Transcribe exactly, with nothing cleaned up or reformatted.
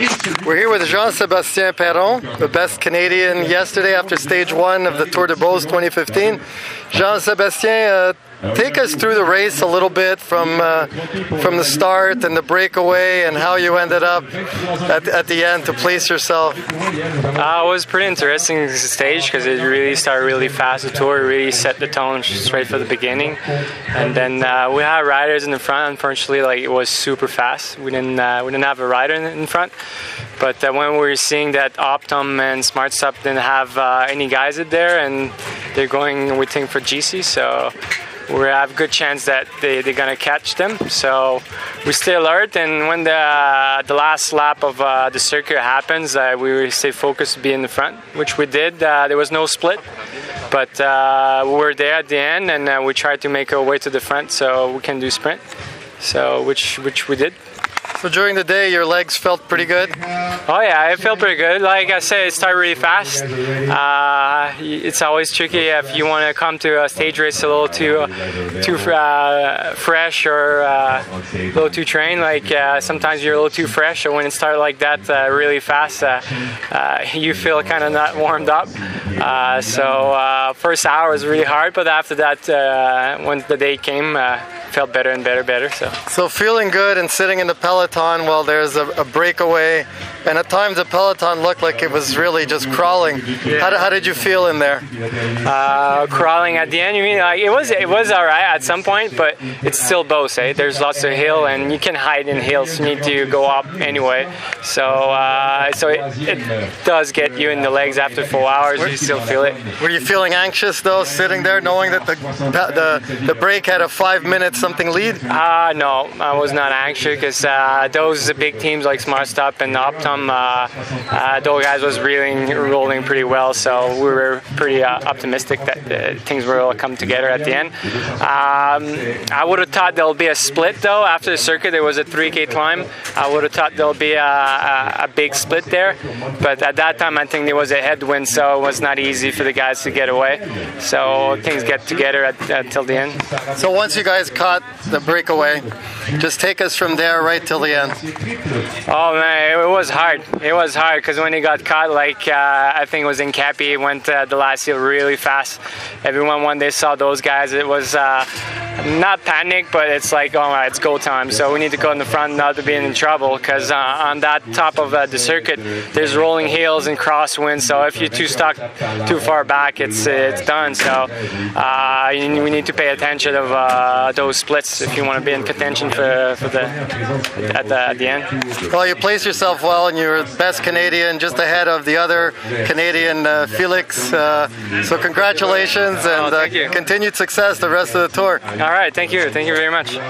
We're here with Jean-Sébastien Perron, the best Canadian yesterday after stage one of the Tour de Beauce twenty fifteen. Jean-Sébastien, uh, take us through the race a little bit from uh, from the start and the breakaway and how you ended up at, at the end to place yourself. Uh, it was pretty interesting stage because it really started really fast. The Tour really set the tone straight for the beginning, and then uh, we had riders in the front. Unfortunately, like it was super fast. We didn't uh, we didn't have a rider in, in front. But uh, when we were seeing that Optum and SmartStop didn't have uh, any guys in there, and they're going, we think, for G C, so we have a good chance that they, they're going to catch them. So we stay alert, and when the uh, the last lap of uh, the circuit happens, uh, we stay focused to be in the front, which we did. Uh, there was no split, but uh, we were there at the end, and uh, we tried to make our way to the front so we can do sprint, so which which we did. So during the day, your legs felt pretty good? Oh yeah, it felt pretty good. Like I said, it started really fast. Uh, it's always tricky if you want to come to a stage race a little too too uh, fresh or uh, a little too trained. Like uh, sometimes you're a little too fresh, and when it started like that uh, really fast, uh, uh, you feel kind of not warmed up. Uh, so uh, first hour was really hard, but after that, uh, when the day came, uh, felt better and better, better. So, so feeling good and sitting in the peloton while there's a, a breakaway, and at times the peloton looked like it was really just crawling. Yeah. How, how did you feel in there? Uh, crawling at the end, you mean? Like it was, it was all right at some point, but it's still Beauce. Eh? There's lots of hill, and you can hide in hills. You need to go up anyway. So, uh, so it, it does get you in the legs after four hours. You still feel it. Were you feeling anxious though, sitting there, knowing that the the the break had a five minute something lead? Uh, no, I was not anxious because uh, those big teams like SmartStop and Optum, uh, uh, those guys was really rolling pretty well, so we were pretty uh, optimistic that uh, things will come together at the end. Um, I would have thought there'll be a split though after the circuit. There was a three K climb. I would have thought there'll be a, a, a big split there, but at that time I think there was a headwind, so it was not easy for the guys to get away. So things get together at, until the end. So once you guys caught the breakaway, just take us from there right till the end. Oh man, it was hard. It was hard because when he got caught, like uh, I think it was in Cappy, he went uh, the last hill really fast. Everyone, when they saw those guys, it was uh, not panic, but it's like, oh, it's go time. So we need to go in the front not to be in trouble because uh, on that top of uh, the circuit, there's rolling hills and crosswinds. So if you're too stuck too far back, it's it's done. So uh, we need to pay attention of uh, those splits if you want to be in contention for, for the at the at the end. Well, you placed yourself well, and you're best Canadian, just ahead of the other Canadian, uh, Felix. Uh, so congratulations, and oh, uh, continued success the rest of the tour. All right, thank you, thank you very much.